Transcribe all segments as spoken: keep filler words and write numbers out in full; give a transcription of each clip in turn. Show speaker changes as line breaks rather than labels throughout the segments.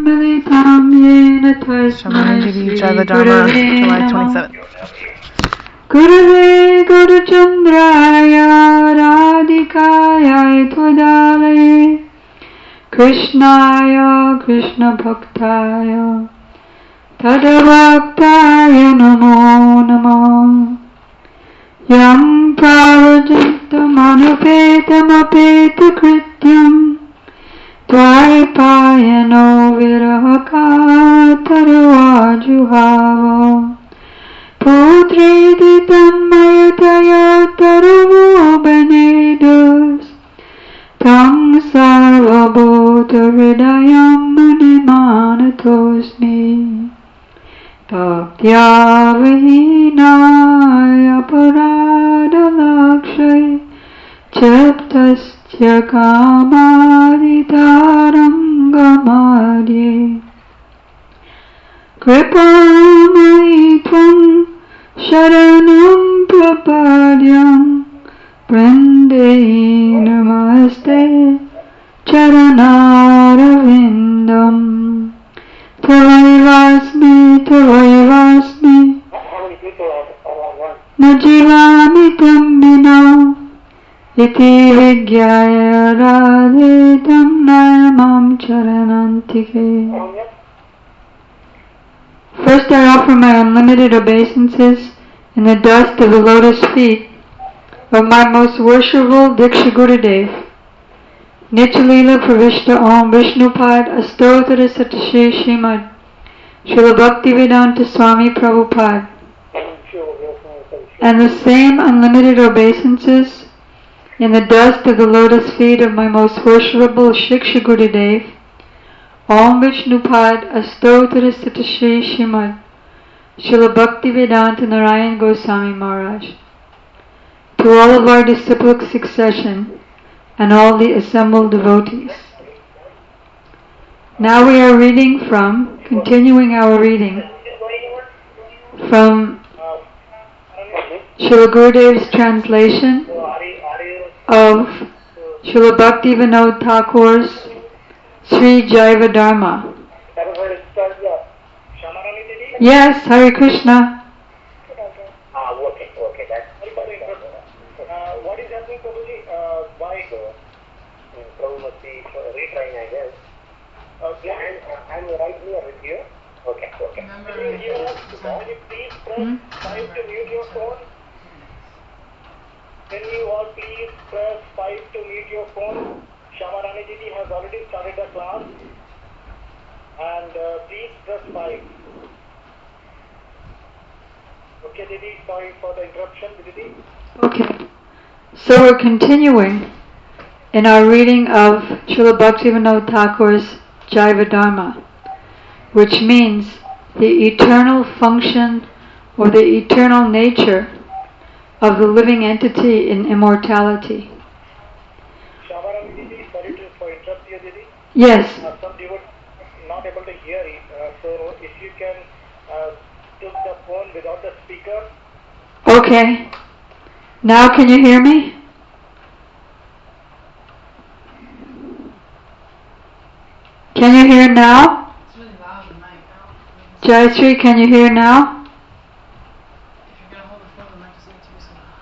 militam yena tasmai
Shri
Shri
Jivadharma,
Gurave
July
Namah.
twenty-seventh.
Gurave Guruchandraya Radhikaya Twadalaye Krishnaya Krishna Bhaktaya Tadavaktaya Namo Namo. Yam Pravajantam Anupetam Apeta Krityam Dvaipayano Virahaka Taruajuhava Putreditam Mayataya Taruvo Benedus Tam Sarvabhuta Hridayam Munimanatosmi Bhaktya Vihinaya Paradalakshay Chaptasya Kamaditarangamadye Kripamai Tvam Sharanam Prapadyam Brinde Namaste Charanaravindam Tavaivasmi Tavaivasmi Najivami Tambina Iti Vigyaya Radhitam Nayamam Charanantike. First I offer my unlimited obeisances in the dust of the lotus feet of my most worshipful Diksha Gurudev. Nityalila Pravishta Om Vishnupad Astotara Satashi Shrimad Srila Bhaktivedanta Swami Prabhupada. And the same unlimited obeisances in the dust of the lotus feet of my most worshipful Shiksha Gurudev, Om Vishnupad Astotara Satashi Shrimad Srila Bhaktivedanta Narayan Goswami Maharaj. To all of our disciplic succession and all the assembled devotees. Now we are reading from, continuing our reading from Srila Gurudev's translation of Srila Bhakti Vinod Thakur's Sri Jivadharma. Yes, Hare Krishna.
Ah, okay, okay. That's uh, what is happening, Prabhuji? Uh, why Prabhu must be retrying, I guess. Okay, and uh, I'm right here with you. Okay, okay. Can you hear us? Can you please press hmm? five to mute your phone? Can you all please press five to mute your phone? Shamarani Didi has already started the class. And uh, please press five. Okay, Didi, sorry for the interruption, Didi.
Okay. So we're continuing in our reading of Srila Bhaktivinoda Thakur's Jivadharma, which means the eternal function or the eternal nature of the living entity in immortality.
Shamarani Didi, sorry to for interrupt you, Didi.
Yes.
Uh, some people not able to hear it, uh, so if you can uh, take the phone without the speaker.
Okay. Now can you hear me? Can you hear now?
It's really loud in the mic.
Jayashree, can you hear now?
If you're going to hold the phone, the mic is going to be so loud.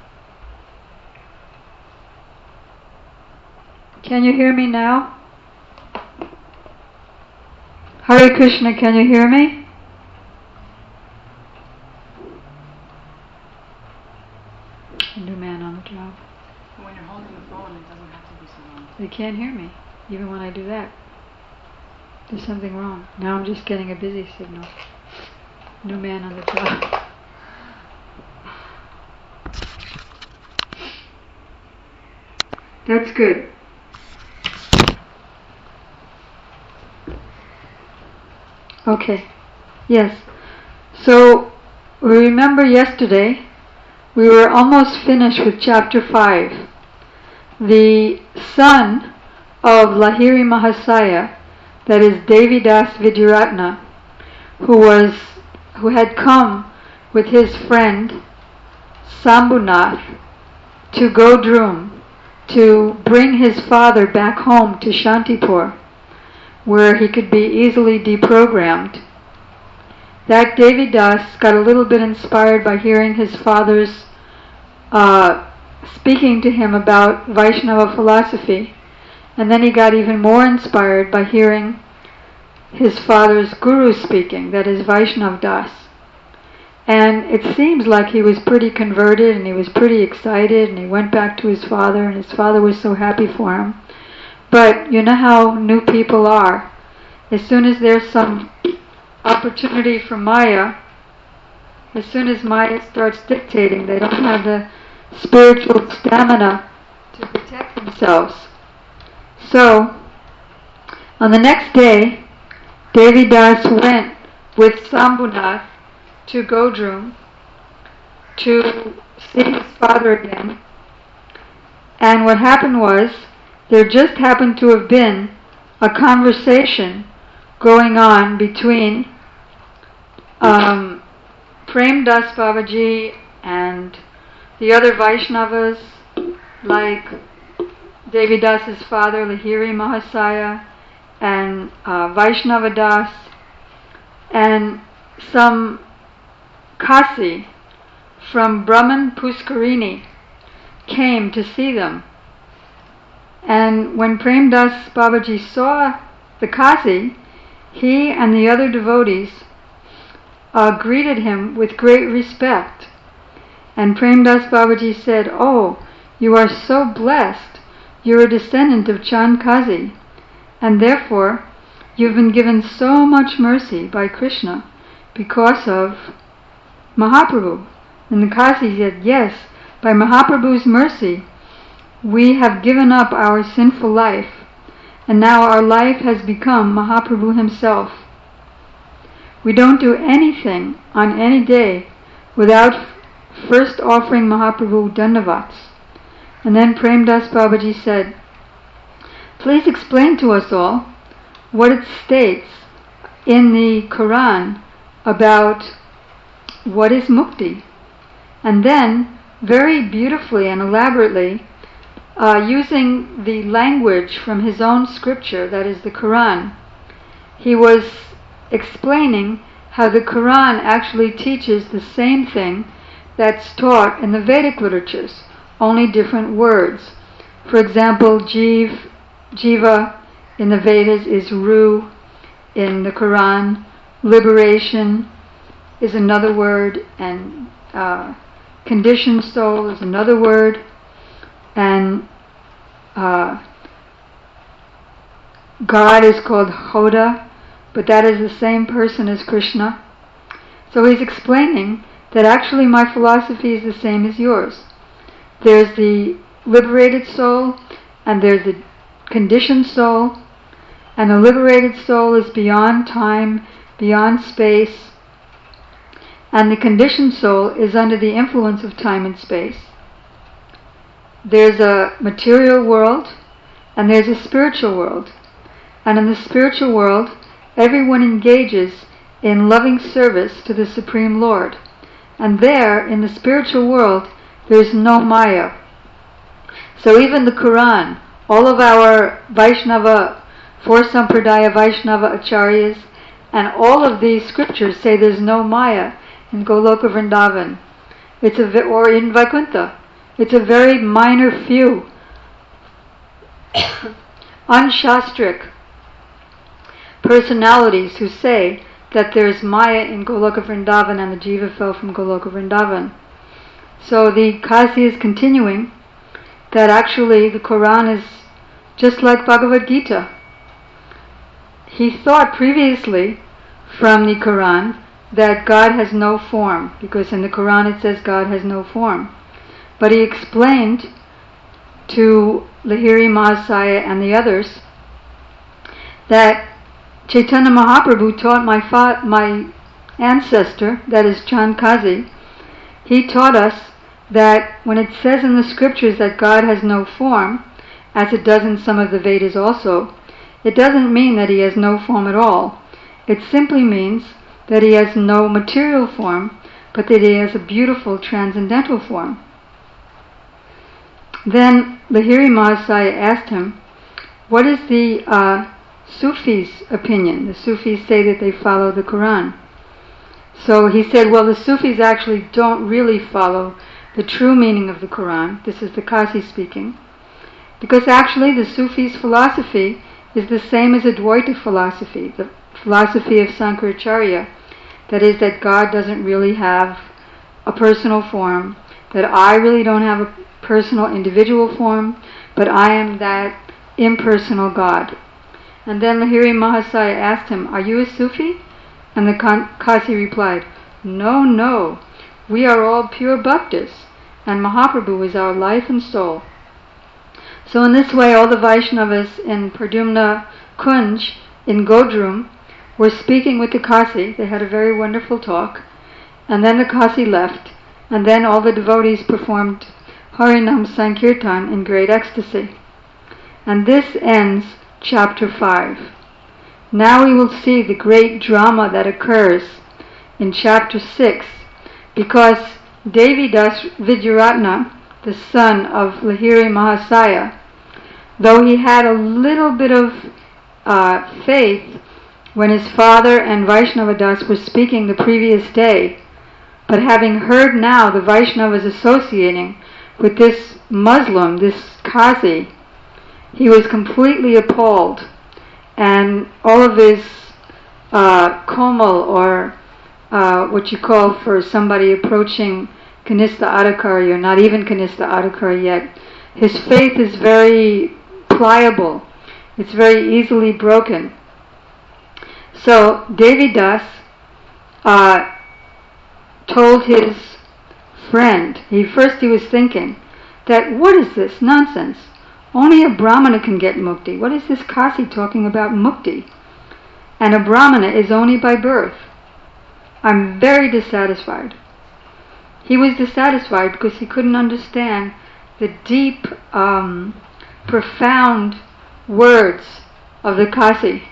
Can you hear me now? Hare Krishna, can you hear me? New man on the job.
But when you're holding the phone, it doesn't have to be so loud.
They can't hear me, even when I do that. There's something wrong. Now I'm just getting a busy signal. New man on the job. That's good. Okay. Yes. So, we remember yesterday we were almost finished with chapter five. The son of Lahiri Mahasaya, that is Devidas Vidyaratna, who was who had come with his friend Sambhunath to Godrum to bring his father back home to Shantipur, where he could be easily deprogrammed. That Devi Das got a little bit inspired by hearing his father's uh, speaking to him about Vaishnava philosophy, and then he got even more inspired by hearing his father's guru speaking, that is Vaishnav Das. And it seems like he was pretty converted and he was pretty excited, and he went back to his father, and his father was so happy for him. But you know how new people are. As soon as there's some opportunity for Maya, as soon as Maya starts dictating, they don't have the spiritual stamina to protect themselves. So, on the next day, Devi Das went with Sambhunath to Godrum to see his father again. And what happened was, there just happened to have been a conversation going on between um, Prem Das Babaji and the other Vaishnavas, like Devi Das's father, Lahiri Mahasaya, and uh, Vaishnava Das, and some Kasi from Brahman Puskarini came to see them. And when Prem Das Babaji saw the Kasi, he and the other devotees uh, greeted him with great respect. And Prem Das Babaji said, "Oh, you are so blessed. You're a descendant of Chand Kazi, and therefore you've been given so much mercy by Krishna because of Mahaprabhu." And the Kazi said, "Yes, by Mahaprabhu's mercy, we have given up our sinful life, and now our life has become Mahaprabhu himself. We don't do anything on any day without first offering Mahaprabhu Dandavats." And then Prem Das Babaji said, "Please explain to us all what it states in the Quran about what is mukti." And then, very beautifully and elaborately, Uh, using the language from his own scripture, that is the Quran, he was explaining how the Quran actually teaches the same thing that's taught in the Vedic literatures, only different words. For example, Jiv, Jiva in the Vedas is Ru in the Quran, liberation is another word, and uh, conditioned soul is another word, and uh, God is called Hoda, but that is the same person as Krishna. So he's explaining that actually my philosophy is the same as yours. There's the liberated soul, and there's the conditioned soul, and the liberated soul is beyond time, beyond space, and the conditioned soul is under the influence of time and space. There's a material world and there's a spiritual world. And in the spiritual world, everyone engages in loving service to the Supreme Lord. And there, in the spiritual world, there's no Maya. So even the Quran, all of our Vaishnava, four Sampradaya Vaishnava Acharyas, and all of these scriptures say there's no Maya in Goloka Vrindavan. It's a, or in Vaikuntha. It's a very minor few unshastric personalities who say that there's Maya in Goloka Vrindavan and the Jiva fell from Goloka Vrindavan. So the Kazi is continuing that actually the Quran is just like Bhagavad Gita. He thought previously from the Quran that God has no form, because in the Quran it says God has no form. But he explained to Lahiri Mahasaya and the others that Chaitanya Mahaprabhu taught my fa- my ancestor, that is Chand Kazi, he taught us that when it says in the scriptures that God has no form, as it does in some of the Vedas also, it doesn't mean that he has no form at all. It simply means that he has no material form, but that he has a beautiful transcendental form. Then Lahiri Mahasaya asked him, what is the uh, Sufis' opinion. The Sufis say that they follow the Quran. So he said, well, the Sufis actually don't really follow the true meaning of the Quran. This is the Kasi speaking. Because actually the Sufis' philosophy is the same as Advaita philosophy, the philosophy of Sankaracharya. That is, that God doesn't really have a personal form, that I really don't have a personal individual form, but I am that impersonal God. And then Lahiri Mahasaya asked him, are you a Sufi? And the Kasi replied, no, no, we are all pure bhaktas, and Mahaprabhu is our life and soul. So in this way, all the Vaishnavas in Pradyumna Kunj in Godrum were speaking with the Kasi. They had a very wonderful talk. And then the Kasi left. And then all the devotees performed Harinam Sankirtan in great ecstasy. And this ends chapter five. Now we will see the great drama that occurs in chapter six, because Devidas Vidyaratna, the son of Lahiri Mahasaya, though he had a little bit of uh, faith when his father and Vaishnavadas were speaking the previous day, but having heard now the Vaishnavas associating with this Muslim, this Kasi, he was completely appalled, and all of his uh, komal, or uh, what you call for somebody approaching Kanistha Adhikari, or not even Kanistha Adhikari yet, his faith is very pliable. It's very easily broken. So Devidas uh, told his friend, he first he was thinking that what is this nonsense? Only a Brahmana can get mukti. What is this Kasi talking about mukti? And a Brahmana is only by birth. I'm very dissatisfied. He was dissatisfied because he couldn't understand the deep, um, profound words of the Kasi.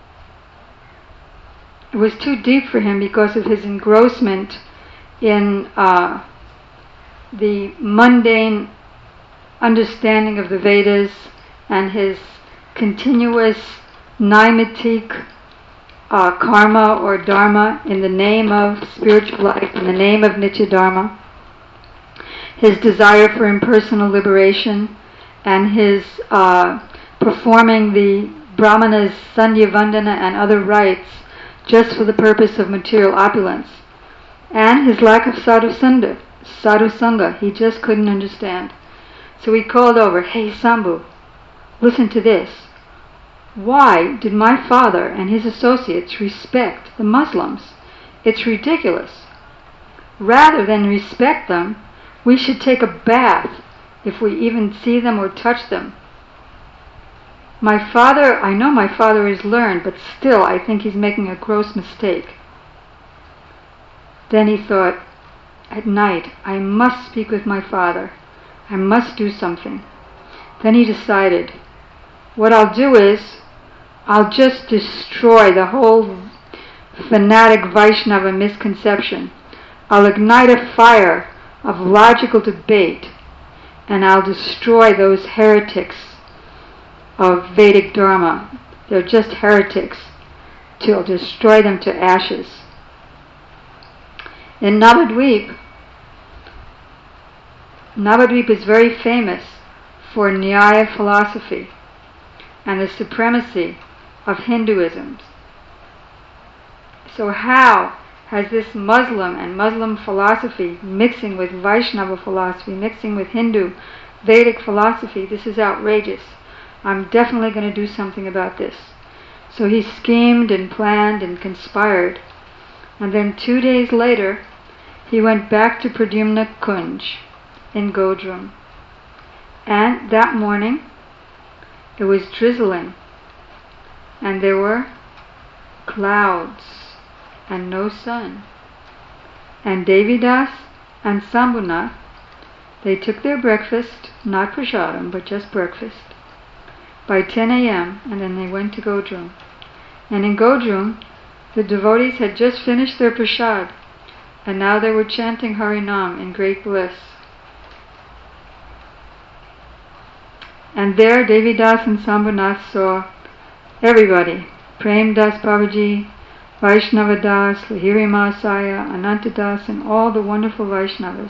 It was too deep for him because of his engrossment in uh, the mundane understanding of the Vedas and his continuous naimatik uh, karma or dharma in the name of spiritual life, in the name of Nitya Dharma, his desire for impersonal liberation, and his uh, performing the Brahmana's Sandhya Vandana and other rites just for the purpose of material opulence, and his lack of sadhu sangha, sadhu sangha, he just couldn't understand. So he called over, hey Sambhu, listen to this. Why did my father and his associates respect the Muslims? It's ridiculous. Rather than respect them, we should take a bath if we even see them or touch them. My father, I know my father is learned, but still I think he's making a gross mistake. Then he thought, at night, I must speak with my father. I must do something. Then he decided, what I'll do is, I'll just destroy the whole fanatic Vaishnava misconception. I'll ignite a fire of logical debate, and I'll destroy those heretics of Vedic Dharma. They're just heretics. I'll destroy them to ashes. In Navadvip, Navadvip is very famous for Nyaya philosophy and the supremacy of Hinduism. So how has this Muslim and Muslim philosophy mixing with Vaishnava philosophy, mixing with Hindu Vedic philosophy? This is outrageous. I'm definitely going to do something about this. So he schemed and planned and conspired. And then two days later, he went back to Pradyumna Kunj in Godrum. And that morning, it was drizzling. And there were clouds and no sun. And Devidas and Sambhunath, they took their breakfast, not prasadam, but just breakfast, by ten a.m. and then they went to Godrum. And in Godrum, the devotees had just finished their prasad, and now they were chanting Harinam in great bliss. And there Devidas and Sambhunath saw everybody, Prem Das Babaji, Vaishnava Das, Lahiri Mahasaya, Ananta Das, and all the wonderful Vaishnavas.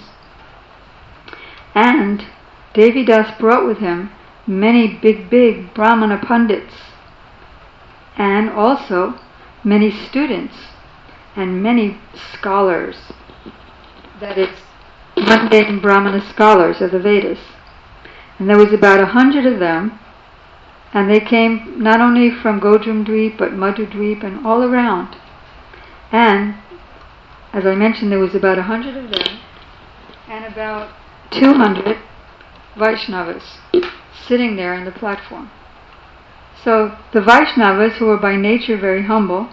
And Devi Das brought with him many big, big Brahmana Pandits, and also many students and many scholars, that is, mundane Brahmana scholars of the Vedas. And there was about a hundred of them, and they came not only from Godrum Dweep, but Madhu Dweep, and all around. And, as I mentioned, there was about a hundred of them, and about two hundred Vaishnavas sitting there on the platform. So the Vaishnavas, who were by nature very humble,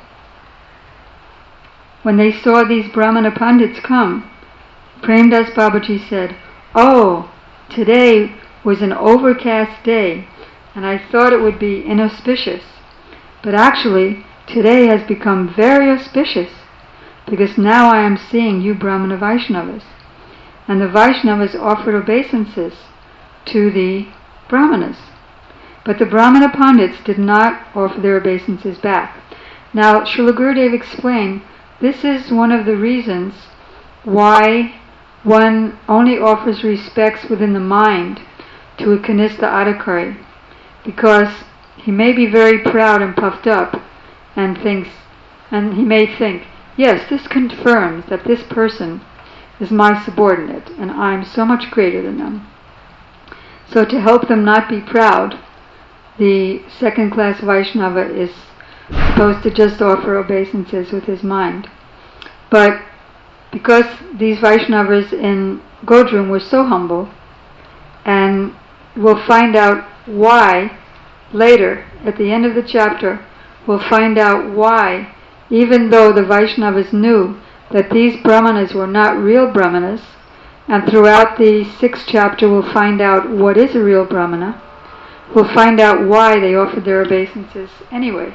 when they saw these Brahmana Pandits come, Prem Das Babaji said, "Oh, today was an overcast day, and I thought it would be inauspicious. But actually, today has become very auspicious, because now I am seeing you Brahmana Vaishnavas." And the Vaishnavas offered obeisances to the Brahmanas. But the Brahmana Pandits did not offer their obeisances back. Now, Srila Gurudev explained, this is one of the reasons why one only offers respects within the mind to a Kanistha Adhikari, because he may be very proud and puffed up and thinks, and he may think, yes, this confirms that this person is my subordinate and I'm so much greater than them. So to help them not be proud, the second class Vaishnava is supposed to just offer obeisances with his mind. But because these Vaishnavas in Godrum were so humble, and we'll find out why later, at the end of the chapter, we'll find out why, even though the Vaishnavas knew that these Brahmanas were not real Brahmanas, and throughout the sixth chapter we'll find out what is a real Brahmana, we'll find out why they offered their obeisances anyway.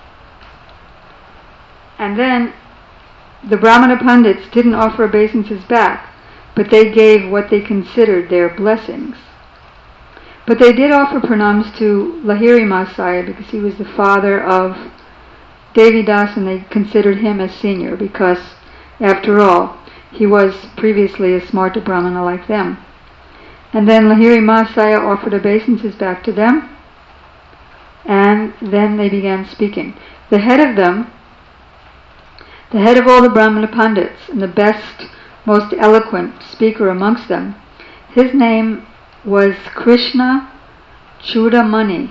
And then the Brahmana Pandits didn't offer obeisances back, but they gave what they considered their blessings. But they did offer pranams to Lahiri Mahasaya, because he was the father of Devi Das, and they considered him as senior, because, after all, he was previously a Smarta Brahmana like them. And then Lahiri Mahasaya offered obeisances back to them, and then they began speaking. The head of them, the head of all the Brahmana Pandits, and the best, most eloquent speaker amongst them, his name was Krishna Chudamani.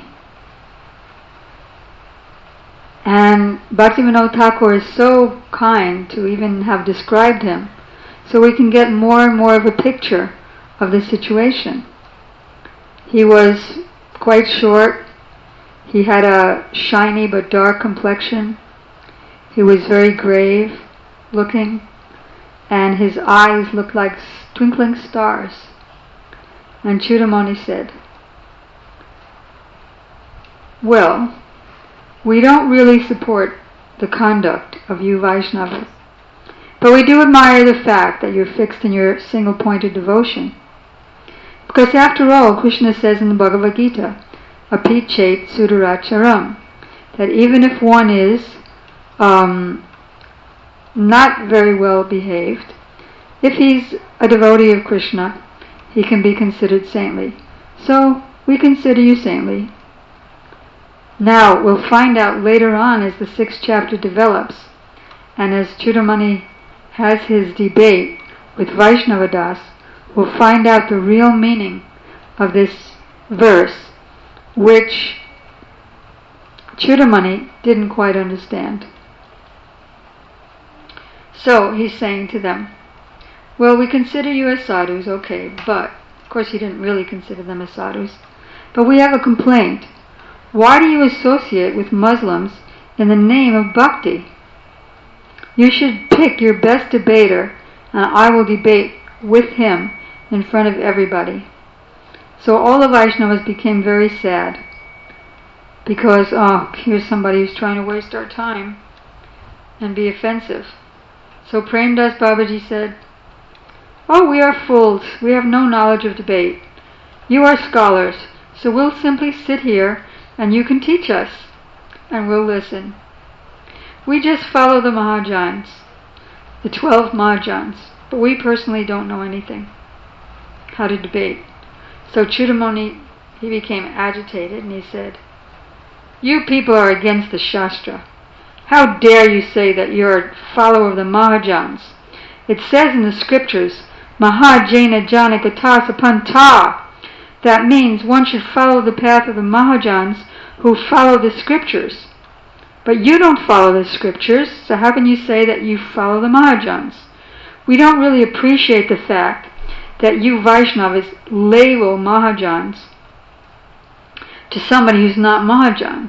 And Bhaktivinoda Thakur is so kind to even have described him, so we can get more and more of a picture of the situation. He was quite short, he had a shiny but dark complexion, he was very grave looking, and his eyes looked like twinkling stars. And Chudamani said, "Well, we don't really support the conduct of you Vaishnavas, but we do admire the fact that you're fixed in your single-pointed devotion. Because after all, Krishna says in the Bhagavad Gita, Api chet sudaracharam, that even if one is um, not very well behaved, if he's a devotee of Krishna, he can be considered saintly. So we consider you saintly." Now we'll find out later on as the sixth chapter develops, and as Chudamani has his debate with Vaishnava Das, we'll find out the real meaning of this verse, which Chudamani didn't quite understand. So he's saying to them, well, we consider you as sadhus, okay, but, of course he didn't really consider them as sadhus, but we have a complaint. Why do you associate with Muslims in the name of bhakti? You should pick your best debater, and I will debate with him in front of everybody. So all the Vaishnavas became very sad, because, oh, here's somebody who's trying to waste our time and be offensive. So Prem Das Babaji said, "Oh, we are fools. We have no knowledge of debate. You are scholars, so we'll simply sit here and you can teach us." and we'll listen. We just follow the Mahajans, the twelve Mahajans, but we personally don't know anything how to debate. So Chudamani, he became agitated and he said, "You people are against the Shastra. How dare you say that you're a follower of the Mahajans? It says in the scriptures, Mahajana Janakata Sapanta. That means one should follow the path of the Mahajans who follow the scriptures. But you don't follow the scriptures, so how can you say that you follow the Mahajans? We don't really appreciate the fact that you Vaishnavas label Mahajans to somebody who's not Mahajans.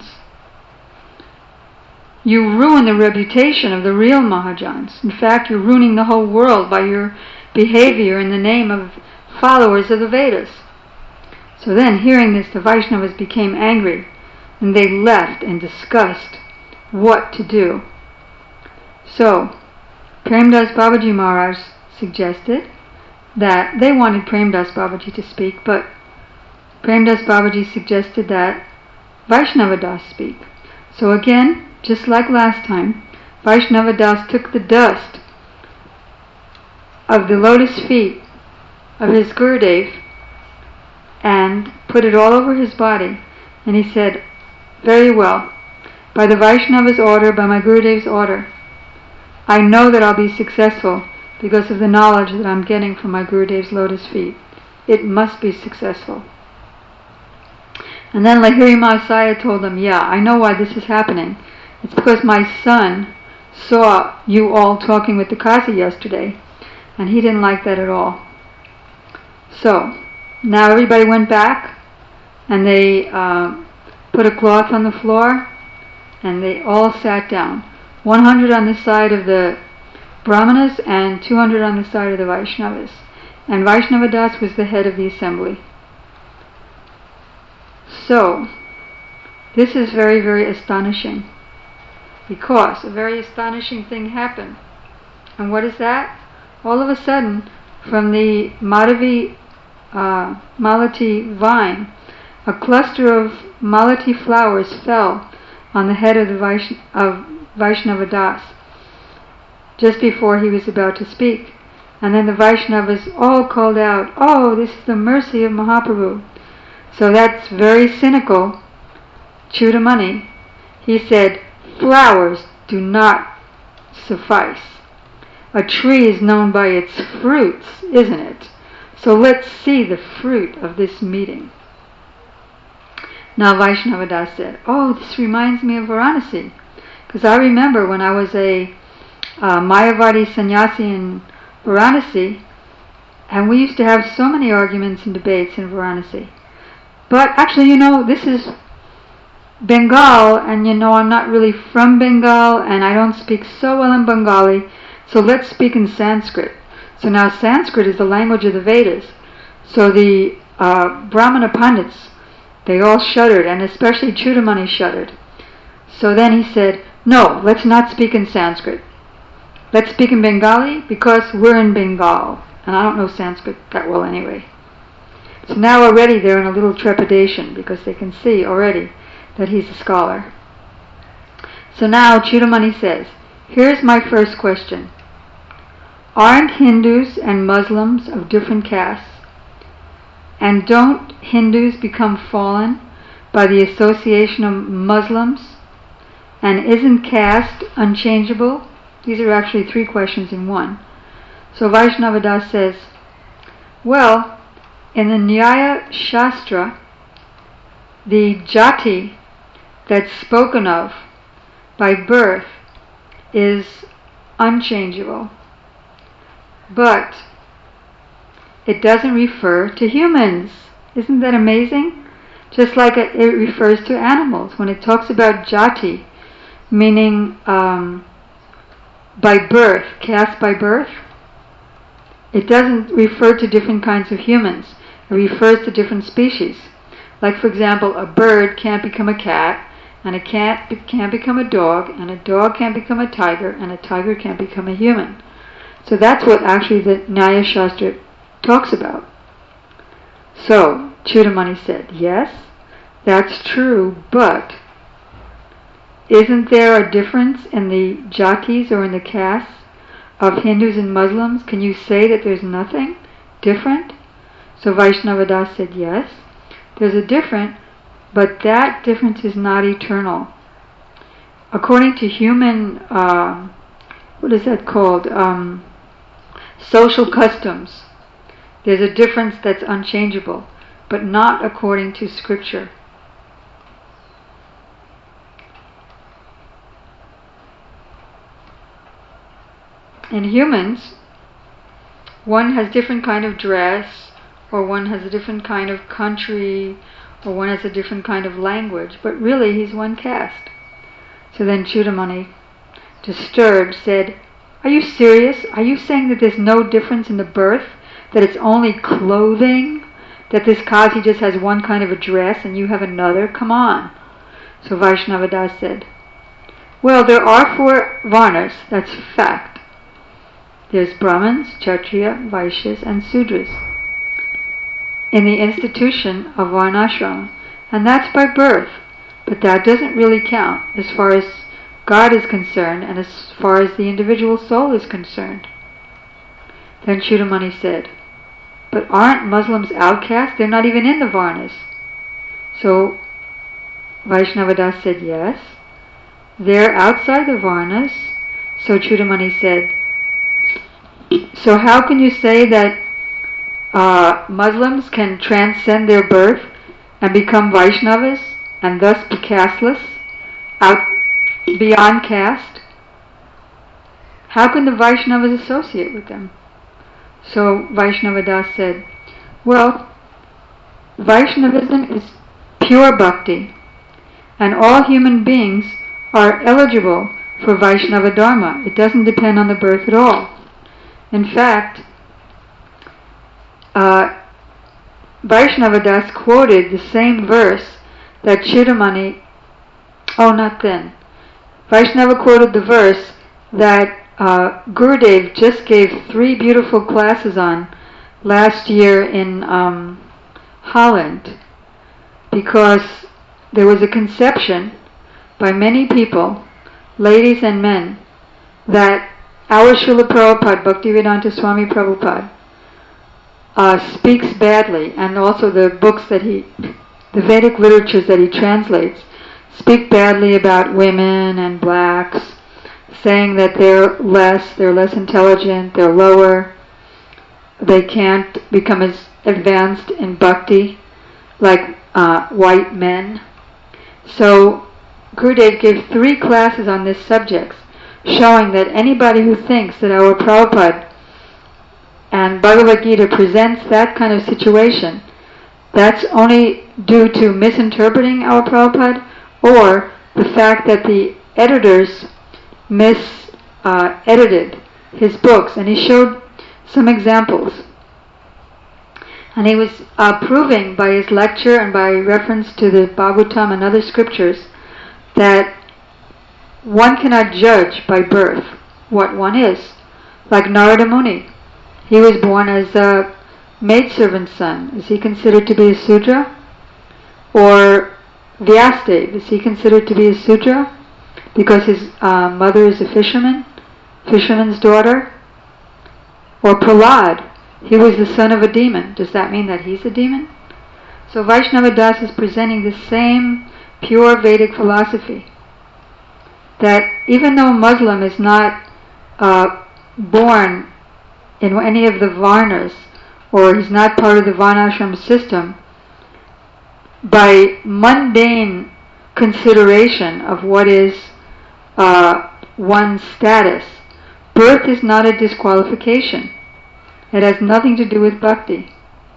You ruin the reputation of the real Mahajans. In fact, you're ruining the whole world by your behavior in the name of followers of the Vedas." So then, hearing this, the Vaishnavas became angry, and they left in disgust what to do. So, Premdas Babaji Maharaj suggested that they wanted Premdas Babaji to speak, but Premdas Babaji suggested that Vaishnava Das speak. So again, just like last time, Vaishnava Das took the dust of the lotus feet of his Gurudev and put it all over his body, and he said, "Very well, by the Vaishnava's order, by my Gurudev's order, I know that I'll be successful because of the knowledge that I'm getting from my Gurudev's lotus feet. It must be successful." And then Lahiri Mahasaya told him, "Yeah, I know why this is happening. It's because my son saw you all talking with the Kazi yesterday, and he didn't like that at all." So, now everybody went back, and they uh, put a cloth on the floor, and they all sat down. one hundred on the side of the Brahmanas, and two hundred on the side of the Vaishnavas. And Vaishnava Das was the head of the assembly. So, this is very, very astonishing, because a very astonishing thing happened. And what is that? All of a sudden, from the Madhavi uh, Malati vine, a cluster of Malati flowers fell on the head of the Vaishn- of Vaishnava Das just before he was about to speak. And then the Vaishnavas all called out, "Oh, this is the mercy of Mahaprabhu." So that's very cynical. Chudamani, he said, "Flowers do not suffice. A tree is known by its fruits, isn't it? So let's see the fruit of this meeting." Now Vaishnava Das said, "Oh, this reminds me of Varanasi, because I remember when I was a uh, Mayavadi sannyasi in Varanasi, and we used to have so many arguments and debates in Varanasi. But actually, you know, this is Bengal, and you know, I'm not really from Bengal, and I don't speak so well in Bengali, so let's speak in Sanskrit." So now Sanskrit is the language of the Vedas. So the uh, Brahmana Pandits, they all shuddered, and especially Chudamani shuddered. So then he said, "No, let's not speak in Sanskrit. Let's speak in Bengali, because we're in Bengal." And I don't know Sanskrit that well anyway. So now already they're in a little trepidation, because they can see already that he's a scholar. So now Chudamani says, "Here's my first question. Aren't Hindus and Muslims of different castes? And don't Hindus become fallen by the association of Muslims? And isn't caste unchangeable?" These are actually three questions in one. So Vaishnava Das says, "Well, in the Nyaya Shastra, the jati that's spoken of by birth is unchangeable. But it doesn't refer to humans. Isn't that amazing? Just like it, it refers to animals. When it talks about jati, meaning um, by birth, caste by birth, it doesn't refer to different kinds of humans. It refers to different species. Like, for example, a bird can't become a cat, and a cat be- can't become a dog, and a dog can't become a tiger, and a tiger can't become a human. So that's what actually the Nyaya Shastra talks about. So Chudamani said, "Yes, that's true, but isn't there a difference in the jatis or in the castes of Hindus and Muslims? Can you say that there's nothing different? So Vaishnavadas said, yes, there's a difference, but that difference is not eternal. According to human, uh, what is that called? Um, social customs, there's a difference that's unchangeable, but not according to scripture. In humans, one has different kind of dress, or one has a different kind of country, or one has a different kind of language, but really he's one caste. So then Chudamani, disturbed, said, are you serious? Are you saying that there's no difference in the birth? That it's only clothing? That this Kasi just has one kind of a dress and you have another? Come on. So Vaishnavadas said, well, there are four Varnas, that's fact. There's Brahmins, Kshatriya, Vaishyas, and Sudras in the institution of Varnashram, and that's by birth, but that doesn't really count as far as God is concerned and as far as the individual soul is concerned. Then Chudamani said, but aren't Muslims outcasts? They're not even in the Varnas. So Vaishnavadas said, yes, they're outside the Varnas. So Chudamani said, so how can you say that uh, Muslims can transcend their birth and become Vaishnavas and thus be casteless, out beyond caste? How can the Vaishnavas associate with them? So Vaishnavadas said, well, Vaishnavism is pure bhakti, and all human beings are eligible for Vaishnava Dharma. It doesn't depend on the birth at all. In fact, uh, Vaishnavadas quoted the same verse that Chudamani, oh not then, Vaishnava quoted the verse that uh, Gurudev just gave three beautiful classes on last year in um, Holland, because there was a conception by many people, ladies and men, that our Srila Prabhupada, Bhaktivedanta Swami Prabhupada, uh, speaks badly, and also the books that he, the Vedic literatures that he translates, speak badly about women and blacks, saying that they're less, they're less intelligent, they're lower, they can't become as advanced in bhakti like uh, white men. So Gurudev gave three classes on this subject, showing that anybody who thinks that our Prabhupada and Bhagavad Gita presents that kind of situation, that's only due to misinterpreting our Prabhupada, or the fact that the editors mis-edited uh, his books. And he showed some examples. And he was uh, proving by his lecture and by reference to the Bhagavatam and other scriptures that one cannot judge by birth what one is. Like Narada Muni, he was born as a maidservant's son. Is he considered to be a Sudra? Or Vyasadeva, is he considered to be a Sudra because his uh, mother is a fisherman, fisherman's daughter? Or Prahlad, he was the son of a demon. Does that mean that he's a demon? So Vaishnavadas is presenting the same pure Vedic philosophy, that even though a Muslim is not uh, born in any of the Varnas, or he's not part of the Varnashram system, by mundane consideration of what is uh, one's status, birth is not a disqualification. It has nothing to do with bhakti.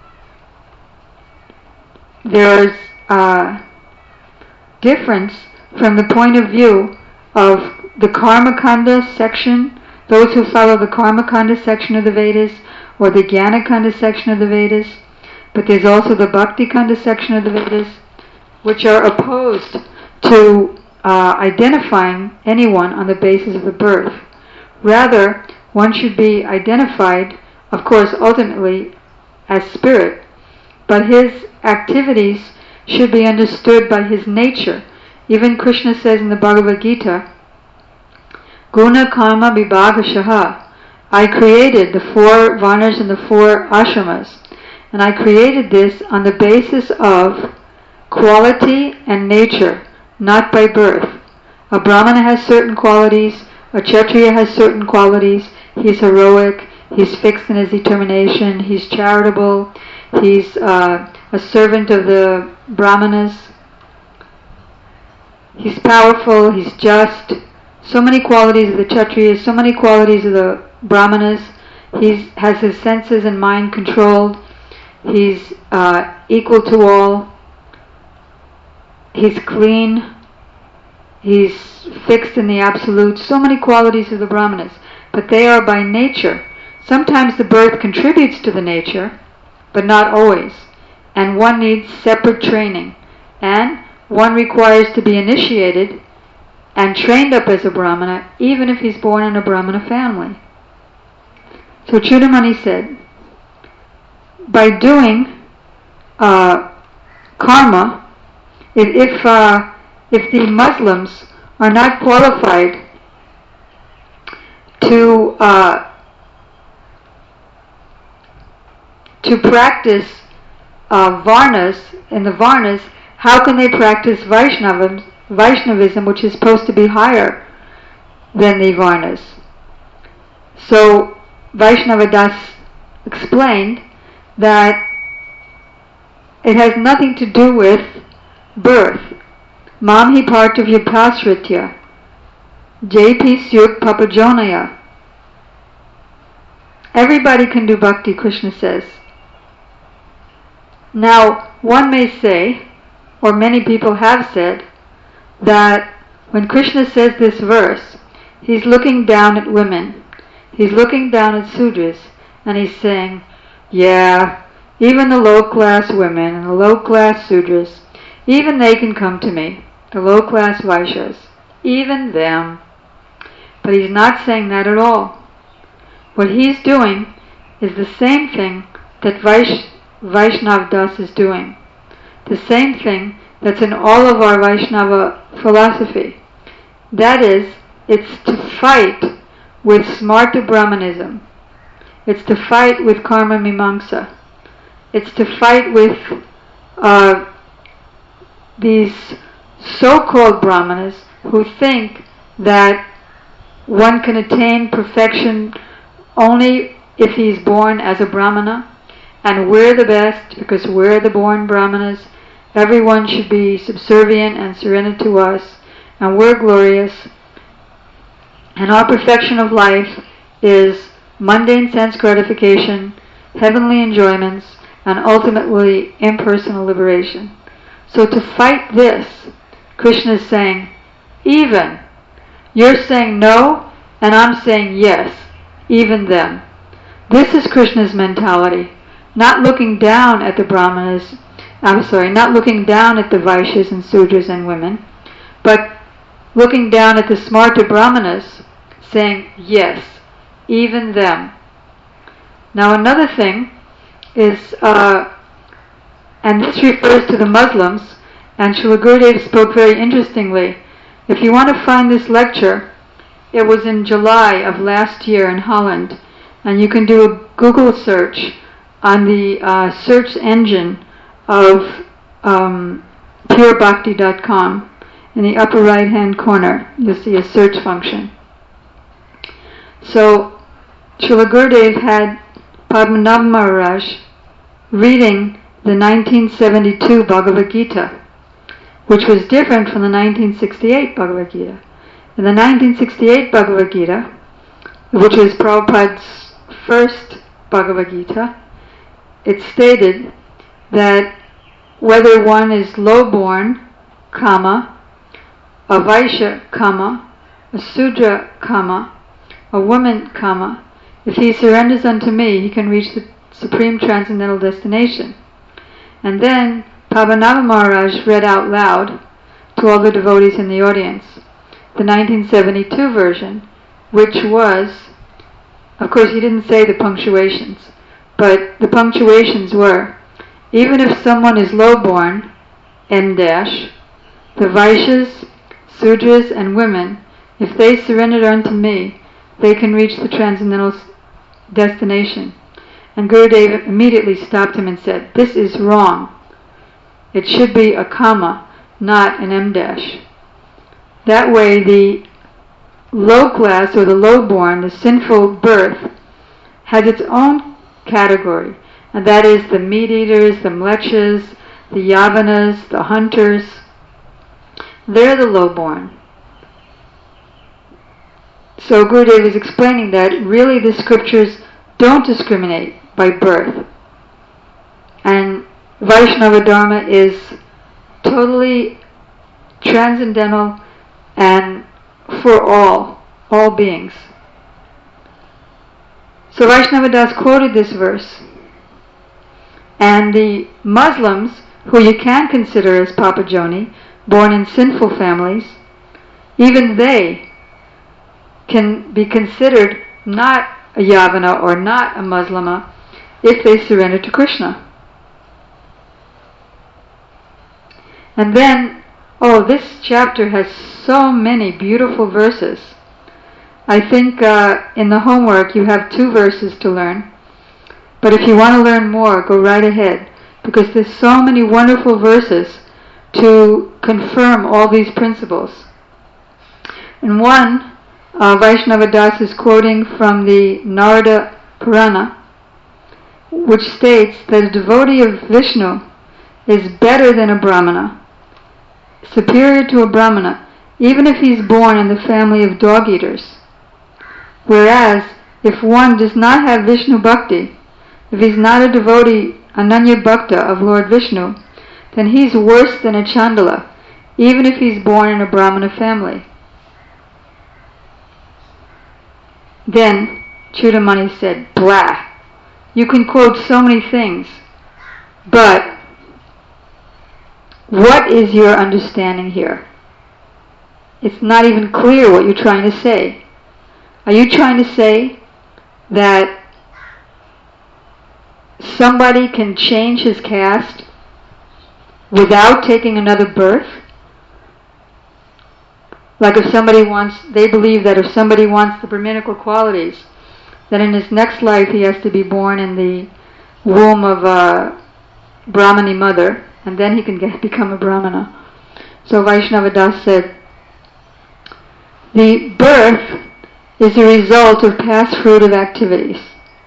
There's a difference from the point of view of the Karma Kanda section, those who follow the Karma Kanda section of the Vedas, or the Jnana Kanda section of the Vedas, but there's also the Bhakti Kanda section of the Vedas, which are opposed to uh, identifying anyone on the basis of the birth. Rather, one should be identified, of course, ultimately as spirit, but his activities should be understood by his nature Even Krishna says in the Bhagavad Gita, Guna Karma Vibhagashaha. I created the four varnas and the four ashramas. And I created this on the basis of quality and nature, not by birth. A Brahmana has certain qualities, a Kshatriya has certain qualities. He's heroic, he's fixed in his determination, he's charitable, he's uh, a servant of the Brahmanas. He's powerful, he's just. So many qualities of the Kshatriyas, so many qualities of the Brahmanas. He has his senses and mind controlled. He's uh, equal to all. He's clean. He's fixed in the absolute. So many qualities of the Brahmanas. But they are by nature. Sometimes the birth contributes to the nature, but not always. And one needs separate training. And one requires to be initiated and trained up as a Brahmana, even if he's born in a Brahmana family. So Chudamani said, by doing uh, karma, if if, uh, if the Muslims are not qualified to uh, to practice uh, varnas in the varnas, how can they practice Vaishnavism? Vaishnavism, which is supposed to be higher than the Varnas. So Vaishnava Das explained that it has nothing to do with birth. Mamhi partavya pasritya, jp syuk papajonaya. Everybody can do bhakti, Krishna says. Now, one may say, or many people have said, that when Krishna says this verse, he's looking down at women, he's looking down at Sudras, and he's saying, yeah, even the low-class women and the low-class Sudras, even they can come to me, the low-class Vaishyas, even them. But he's not saying that at all. What he's doing is the same thing that Vaish- Vaishnav Das is doing, the same thing that's in all of our Vaishnava philosophy. That is, it's to fight with smarta Brahmanism. It's to fight with karma mimamsa. It's to fight with uh, these so-called Brahmanas who think that one can attain perfection only if he's born as a Brahmana, and we're the best because we're the born Brahmanas. Everyone should be subservient and surrendered to us, and we're glorious. And our perfection of life is mundane sense gratification, heavenly enjoyments, and ultimately impersonal liberation. So to fight this, Krishna is saying, even, you're saying no, and I'm saying yes, even them. This is Krishna's mentality, not looking down at the Brahmanas, I'm sorry, not looking down at the Vaishyas and Sudras and women, but looking down at the smarta Brahmanas, saying, yes, even them. Now another thing is, uh, and this refers to the Muslims, and Srila Gurudev spoke very interestingly. If you want to find this lecture, it was in July of last year in Holland, and you can do a Google search on the uh, search engine of um, pure bhakti dot com. In the upper right hand corner you'll see a search function. So Srila Gurudev had Padmanabha Maharaj reading the nineteen seventy-two Bhagavad Gita, which was different from the nineteen sixty-eight Bhagavad Gita. In the nineteen sixty-eight Bhagavad Gita, which was Prabhupada's first Bhagavad Gita, it stated that whether one is low-born, comma, a Vaishya, comma, a Sudra, comma, a woman, comma, if he surrenders unto me, he can reach the supreme transcendental destination. And then Padmanabha Maharaj read out loud to all the devotees in the audience the nineteen seventy-two version, which was, of course he didn't say the punctuations, but the punctuations were, even if someone is low-born, M dash, the Vaishyas Sudras, and women, if they surrender unto me, they can reach the transcendental destination. And Gurudev immediately stopped him and said, this is wrong. It should be a comma, not an em dash. That way the low class or the low-born, the sinful birth, has its own category, and that is the meat-eaters, the mlechas, the yavanas, the hunters. They're the low-born. So Gurudev is explaining that really the scriptures don't discriminate by birth. And Vaishnava Dharma is totally transcendental and for all, all beings. So Vaishnava Das quoted this verse, and the Muslims, who you can consider as Papajoni, born in sinful families, even they can be considered not a Yavana or not a Muslima if they surrender to Krishna. And then, oh, this chapter has so many beautiful verses. I think uh, in the homework you have two verses to learn. But if you want to learn more, go right ahead, because there's so many wonderful verses to confirm all these principles. And one, uh, Vaishnava Das is quoting from the Narada Purana, which states that a devotee of Vishnu is better than a Brahmana, superior to a Brahmana, even if he's born in the family of dog-eaters. Whereas, if one does not have Vishnu Bhakti, if he's not a devotee, Ananya Bhakta of Lord Vishnu, then he's worse than a Chandala, even if he's born in a Brahmana family. Then Chudamani said, blah, you can quote so many things, but what is your understanding here? It's not even clear what you're trying to say. Are you trying to say that somebody can change his caste without taking another birth? Like if somebody wants, they believe that if somebody wants the Brahminical qualities, then in his next life he has to be born in the womb of a Brahmani mother, and then he can get, become a Brahmana. So Vaishnava Das said, the birth is a result of past fruitive activities.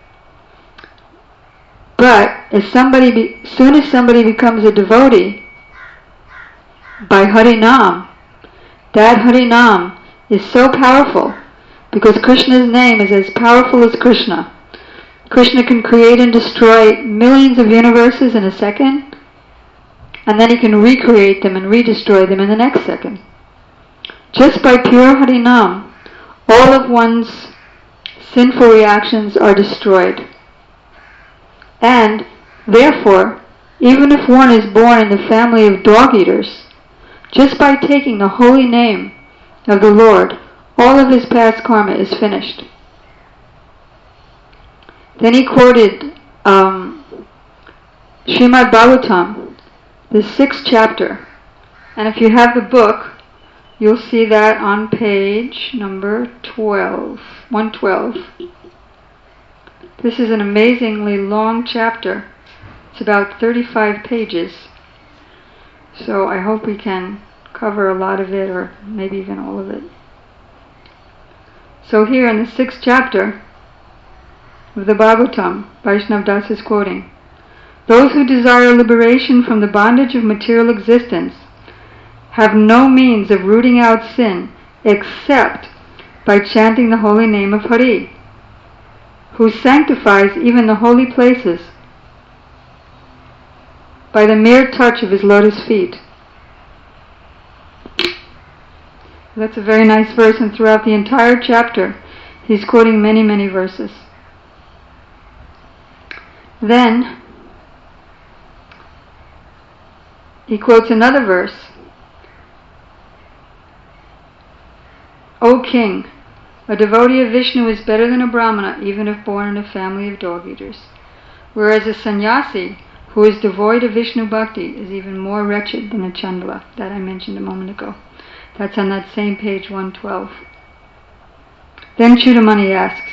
But as somebody, be, soon as somebody becomes a devotee by Harinam, that Harinam is so powerful because Krishna's name is as powerful as Krishna. Krishna can create and destroy millions of universes in a second, and then he can recreate them and redestroy them in the next second. Just by pure Harinam, all of one's sinful reactions are destroyed. And, therefore, even if one is born in the family of dog-eaters, just by taking the holy name of the Lord, all of his past karma is finished. Then he quoted um, Srimad Bhagavatam, the sixth chapter. And if you have the book, you'll see that on page number twelve, one twelve. This is an amazingly long chapter. It's about thirty-five pages. So I hope we can cover a lot of it, or maybe even all of it. So here in the sixth chapter of the Bhagavatam, Vaishnava Das is quoting, those who desire liberation from the bondage of material existence have no means of rooting out sin except by chanting the holy name of Hari, who sanctifies even the holy places by the mere touch of his lotus feet. That's a very nice verse, and throughout the entire chapter he's quoting many, many verses. Then he quotes another verse. O king, a devotee of Vishnu is better than a Brahmana, even if born in a family of dog-eaters. Whereas a sannyasi, who is devoid of Vishnu Bhakti, is even more wretched than a Chandala, that I mentioned a moment ago. That's on that same page one twelve. Then Chudamani asks,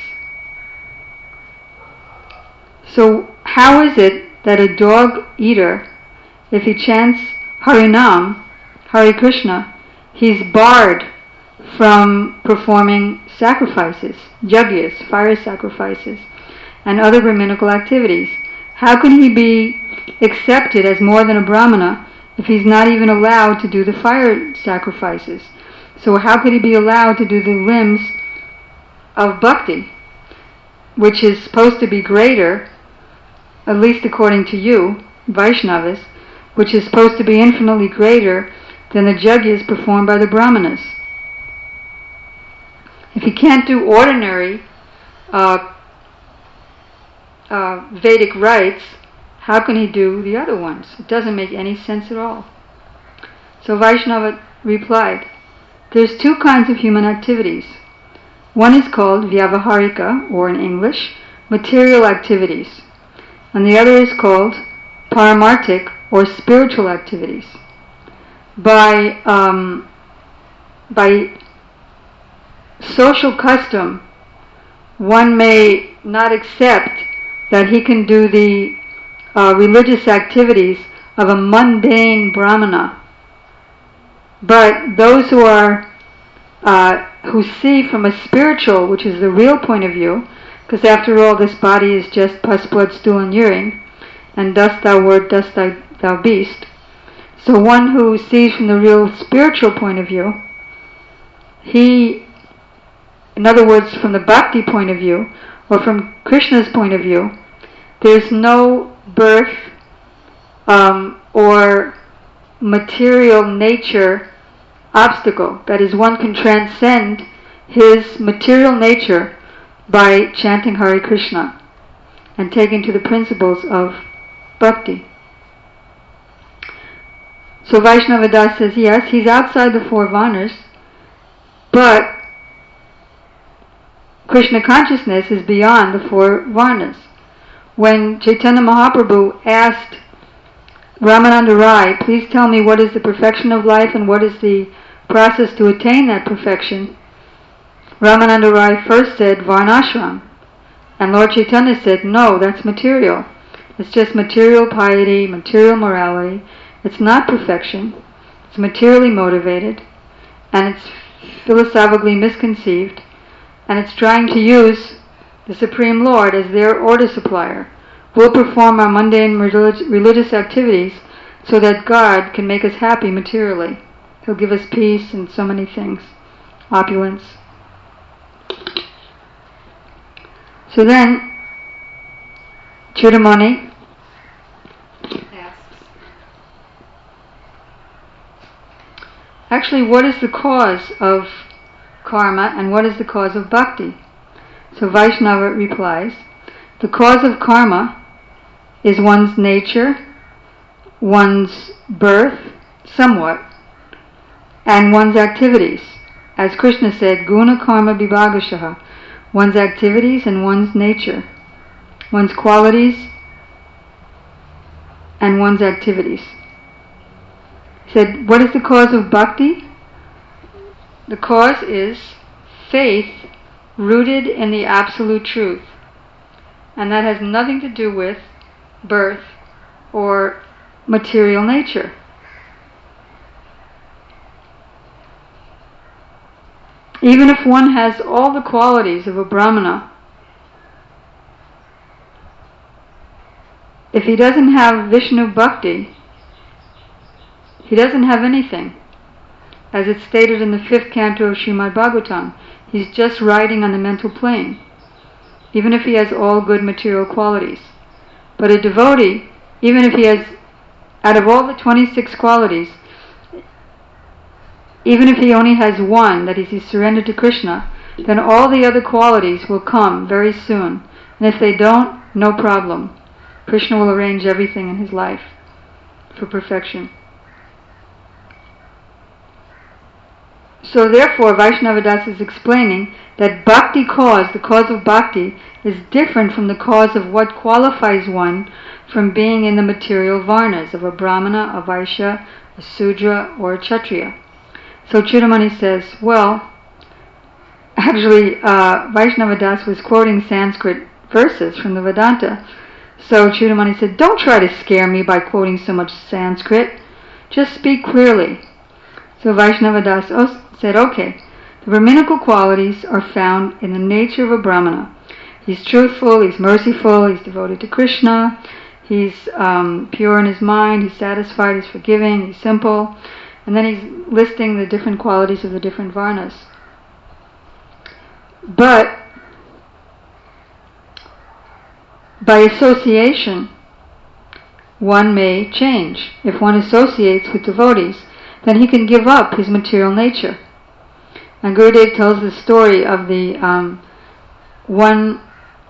so how is it that a dog eater, if he chants Harinam, Hare Krishna, he's barred from performing sacrifices, yagyas, fire sacrifices, and other Brahminical activities? How can he be accepted as more than a Brahmana if he's not even allowed to do the fire sacrifices? So how could he be allowed to do the limbs of bhakti, which is supposed to be greater, at least according to you, Vaishnavas, which is supposed to be infinitely greater than the yagyas performed by the Brahmanas? If he can't do ordinary uh, uh, Vedic rites, how can he do the other ones? It doesn't make any sense at all. So Vaishnava replied, there's two kinds of human activities. One is called vyavaharika, or in English, material activities, and the other is called paramartik, or spiritual activities. By um, by social custom, one may not accept that he can do the uh, religious activities of a mundane brahmana. But those who are uh, who see from a spiritual, which is the real point of view, because after all this body is just pus, blood, stool and urine, and dust thou wert, dust thou, thou beast. So one who sees from the real spiritual point of view, he, in other words, from the bhakti point of view, or from Krishna's point of view, there's no birth um, or material nature obstacle. That is, one can transcend his material nature by chanting Hare Krishna and taking to the principles of bhakti. So Vaishnava Das says, yes, he's outside the four varnas, but Krishna consciousness is beyond the four varnas. When Chaitanya Mahaprabhu asked Ramananda Rai, please tell me what is the perfection of life and what is the process to attain that perfection, Ramananda Rai first said Varnashram, and Lord Chaitanya said, no, that's material. It's just material piety, material morality. It's not perfection. It's materially motivated, and it's philosophically misconceived, and it's trying to use the Supreme Lord as their order supplier. We'll perform our mundane relig- religious activities so that God can make us happy materially. He'll give us peace and so many things, opulence. So then, Chudamani asks, actually, what is the cause of karma and what is the cause of bhakti? So Vaishnava replies, the cause of karma is one's nature, one's birth, somewhat, and one's activities. As Krishna said, guna karma vibhagashaha, one's activities and one's nature, one's qualities and one's activities. He said, what is the cause of bhakti? The cause is faith rooted in the absolute truth. And that has nothing to do with birth or material nature. Even if one has all the qualities of a brahmana, if he doesn't have Vishnu Bhakti, he doesn't have anything. As it's stated in the fifth canto of Srimad Bhagavatam, he's just riding on the mental plane, even if he has all good material qualities. But a devotee, even if he has, out of all the twenty-six qualities, even if he only has one, that is, he's surrendered to Krishna, then all the other qualities will come very soon. And if they don't, no problem. Krishna will arrange everything in his life for perfection. So therefore, Vaishnava Das is explaining that bhakti cause, the cause of bhakti, is different from the cause of what qualifies one from being in the material varnas of a brahmana, a vaishya, a sudra, or a kshatriya. So Chudamani says, well, actually uh, Vaishnava Das was quoting Sanskrit verses from the Vedanta. So Chudamani said, don't try to scare me by quoting so much Sanskrit. Just speak clearly. So Vaishnava Das said, okay, the Brahminical qualities are found in the nature of a Brahmana. He's truthful, he's merciful, he's devoted to Krishna, he's um, pure in his mind, he's satisfied, he's forgiving, he's simple. And then he's listing the different qualities of the different varnas. But by association, one may change. If one associates with devotees, then he can give up his material nature. And Gurudev tells the story of the um, one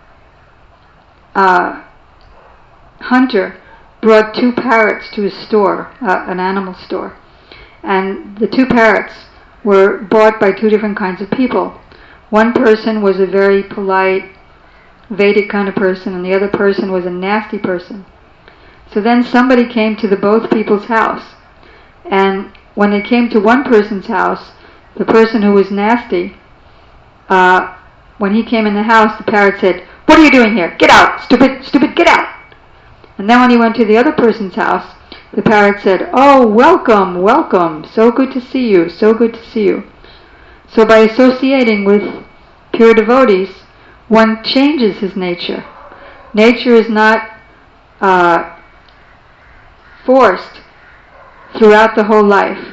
uh, hunter brought two parrots to his store, uh, an animal store. And the two parrots were bought by two different kinds of people. One person was a very polite, Vedic kind of person, and the other person was a nasty person. So then somebody came to the both people's house. And when they came to one person's house, the person who was nasty, uh, when he came in the house, the parrot said, "What are you doing here? Get out! Stupid, stupid, get out!" And then when he went to the other person's house, the parrot said, "Oh, welcome, welcome, so good to see you, so good to see you." So by associating with pure devotees, one changes his nature. Nature is not uh, forced throughout the whole life.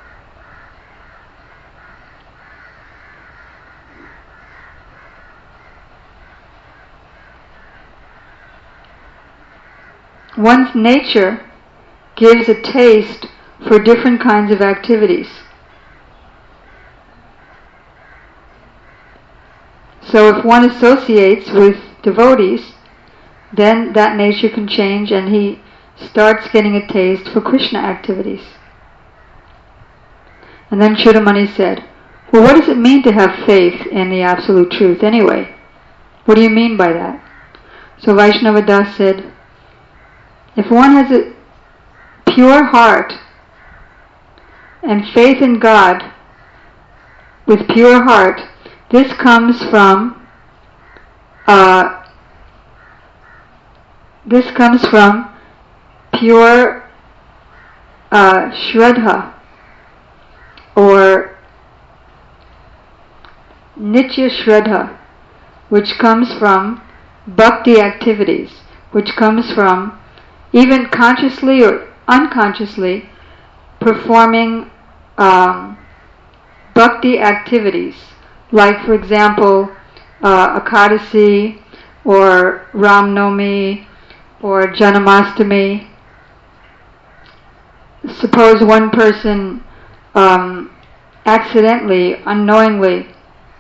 One's nature gives a taste for different kinds of activities. So if one associates with devotees, then that nature can change and he starts getting a taste for Krishna activities. And then Chudamani said, well, what does it mean to have faith in the Absolute Truth anyway? What do you mean by that? So Vaishnava Das said, if one has a pure heart and faith in God with pure heart, this comes from uh, this comes from pure uh, Shraddha or Nitya Shraddha, which comes from bhakti activities, which comes from even consciously or unconsciously performing um, bhakti activities, like for example uh, Ekadasi or Ram Nomi or Janamastami. Suppose one person um, accidentally, unknowingly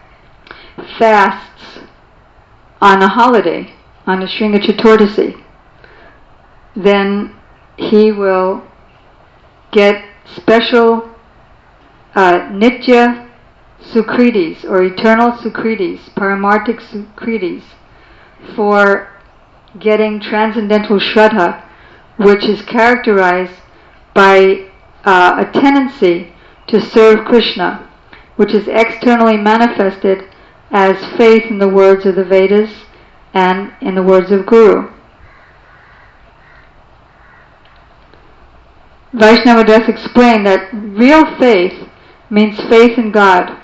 fasts on a holiday, on a Shringa Chaturdasi, then he will get special uh, Nitya Sukritis or eternal Sukritis, Paramartik Sukritis, for getting transcendental Shraddha, which is characterized by uh, a tendency to serve Krishna, which is externally manifested as faith in the words of the Vedas and in the words of Guru. Vaishnava Das explained that real faith means faith in God.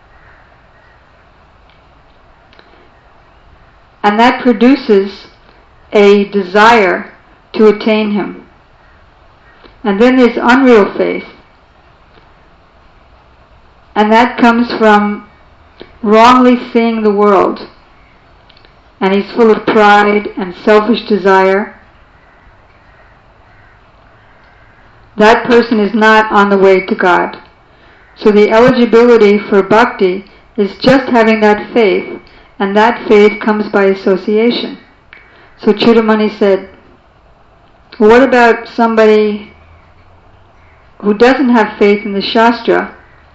And that produces a desire to attain Him. And then there's unreal faith. And that comes from wrongly seeing the world. And he's full of pride and selfish desire. That person is not on the way to God. So the eligibility for bhakti is just having that faith, and that faith comes by association. So Chudamani said, well, what about somebody who doesn't have faith in the Shastra,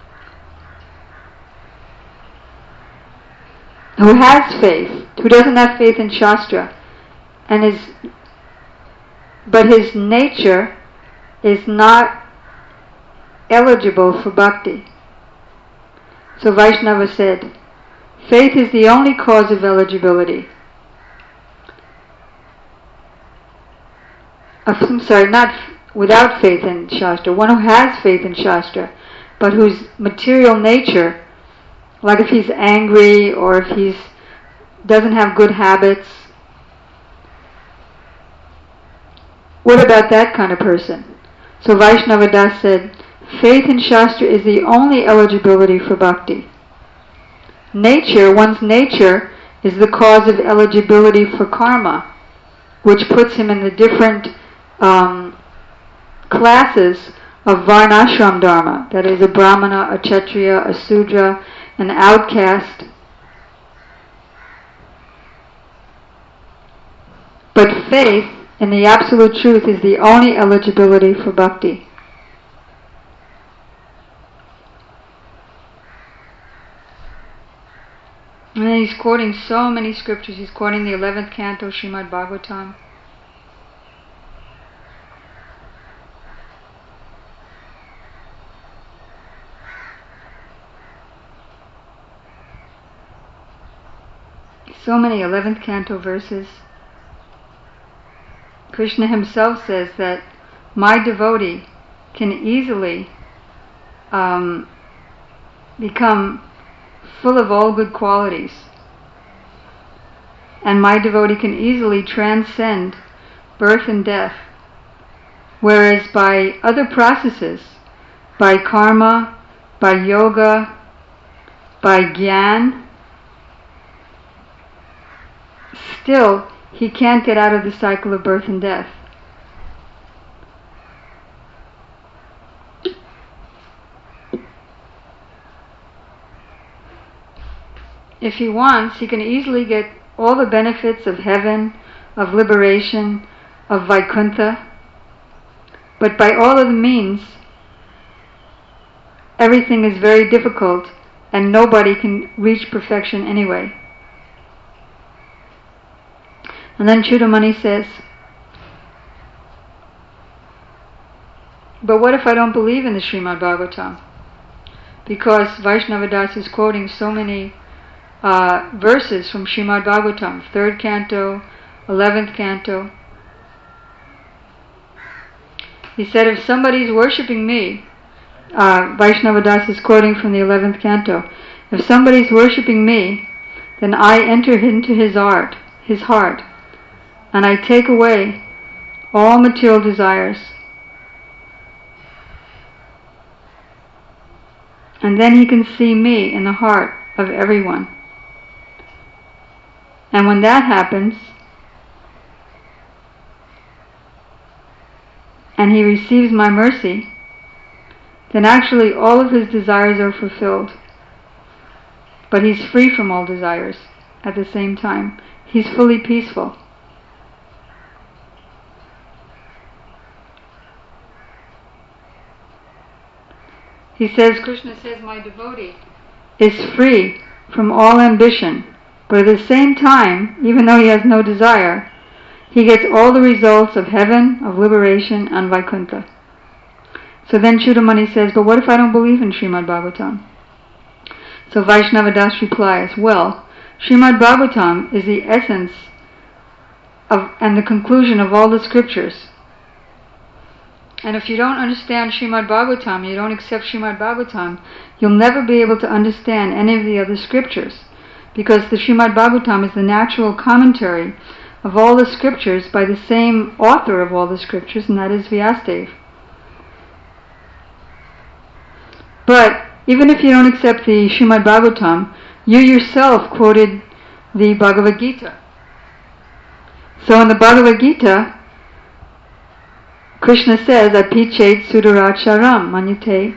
who has faith, who doesn't have faith in Shastra, and is, but his nature is not eligible for bhakti. So Vaishnava said, faith is the only cause of eligibility. Uh, I'm sorry, not f- without faith in Shastra. One who has faith in Shastra, but whose material nature, like if he's angry or if he's doesn't have good habits, what about that kind of person? So Vaishnava Das said, faith in Shastra is the only eligibility for bhakti. Nature, one's nature, is the cause of eligibility for karma, which puts him in the different um, classes of varnashram dharma, that is a brahmana, a kshatriya, a sudra, an outcast. But faith in the absolute truth is the only eligibility for bhakti. And then he's quoting so many scriptures. He's quoting the eleventh canto, Srimad Bhagavatam. So many eleventh canto verses. Krishna himself says that my devotee can easily um, become full of all good qualities, and my devotee can easily transcend birth and death, whereas by other processes, by karma, by yoga, by jnana, still he can't get out of the cycle of birth and death. If he wants, he can easily get all the benefits of heaven, of liberation, of Vaikuntha, but by all of the means, everything is very difficult and nobody can reach perfection anyway. And then Chudamani says, but what if I don't believe in the Srimad Bhagavatam? Because Vaishnava Das is quoting so many uh, verses from Srimad Bhagavatam, third canto, eleventh canto. He said, if somebody's worshipping me, uh, Vaishnava Das is quoting from the eleventh canto, if somebody's worshipping me, then I enter into his heart, his heart, and I take away all material desires. And then he can see me in the heart of everyone. And when that happens, and he receives my mercy, then actually all of his desires are fulfilled. But he's free from all desires at the same time. He's fully peaceful. He says, Krishna says, my devotee is free from all ambition, but at the same time, even though he has no desire, he gets all the results of heaven, of liberation, and Vaikuntha. So then Chudamani says, but what if I don't believe in Srimad Bhagavatam? So Vaishnava Das replies, well, Srimad Bhagavatam is the essence of and the conclusion of all the scriptures. And if you don't understand Srimad Bhagavatam, you don't accept Srimad Bhagavatam, you'll never be able to understand any of the other scriptures, because the Srimad Bhagavatam is the natural commentary of all the scriptures by the same author of all the scriptures, and that is Vyasadeva. But even if you don't accept the Srimad Bhagavatam, you yourself quoted the Bhagavad Gita. So in the Bhagavad Gita, Krishna says, Apichet Sudaracharam Manyate.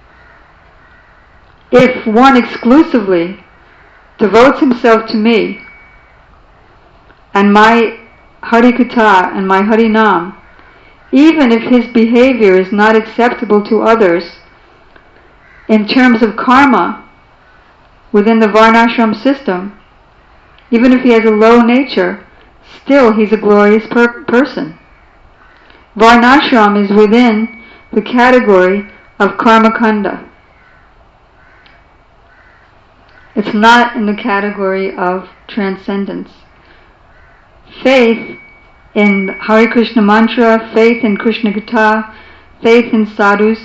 If one exclusively devotes himself to me and my Harikatha and my Harinam, even if his behavior is not acceptable to others in terms of karma within the Varnashram system, even if he has a low nature, still he's a glorious per- person. Varnashram is within the category of karma kanda. It's not in the category of transcendence. Faith in Hare Krishna mantra, faith in Krishna Katha, faith in sadhus,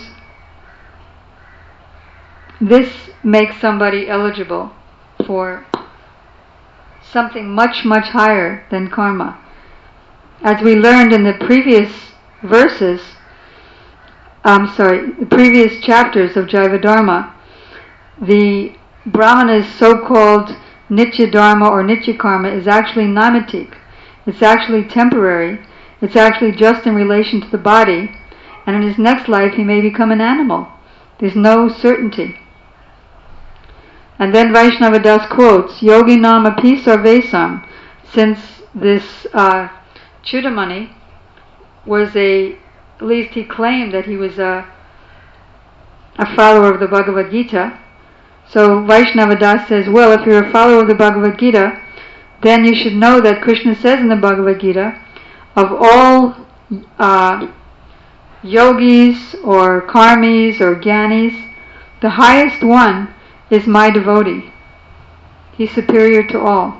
this makes somebody eligible for something much, much higher than karma. As we learned in the previous verses, I'm sorry, the previous chapters of Jaiva Dharma, the Brahmana's so-called Nitya Dharma or Nitya Karma is actually naimatik. It's actually temporary. It's actually just in relation to the body. And in his next life he may become an animal. There's no certainty. And then Vaishnava Das quotes, Yogi Nam Api Sarvesam, since this uh, Chudamani was a, at least he claimed that he was a, a follower of the Bhagavad Gita. So Vaishnava Das says, well, if you're a follower of the Bhagavad Gita, then you should know that Krishna says in the Bhagavad Gita, of all uh, yogis or karmis or gyanis, the highest one is my devotee. He's superior to all.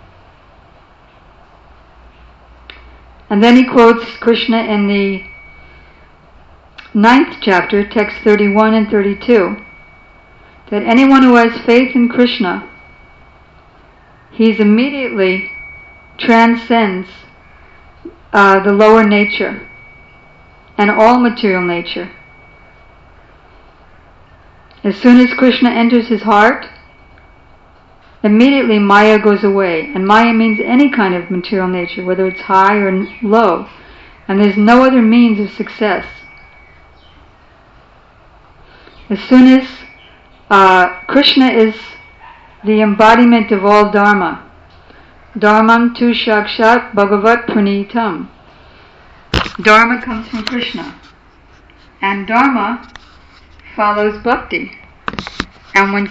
And then he quotes Krishna in the ninth chapter, text thirty-one and thirty-two, that anyone who has faith in Krishna, he's immediately transcends uh, the lower nature and all material nature. As soon as Krishna enters his heart, immediately Maya goes away. And Maya means any kind of material nature, whether it's high or low. And there's no other means of success. As soon as uh, Krishna is the embodiment of all Dharma, Dharmam tu shakshat bhagavat pranitam. Dharma comes from Krishna. And Dharma follows bhakti. And when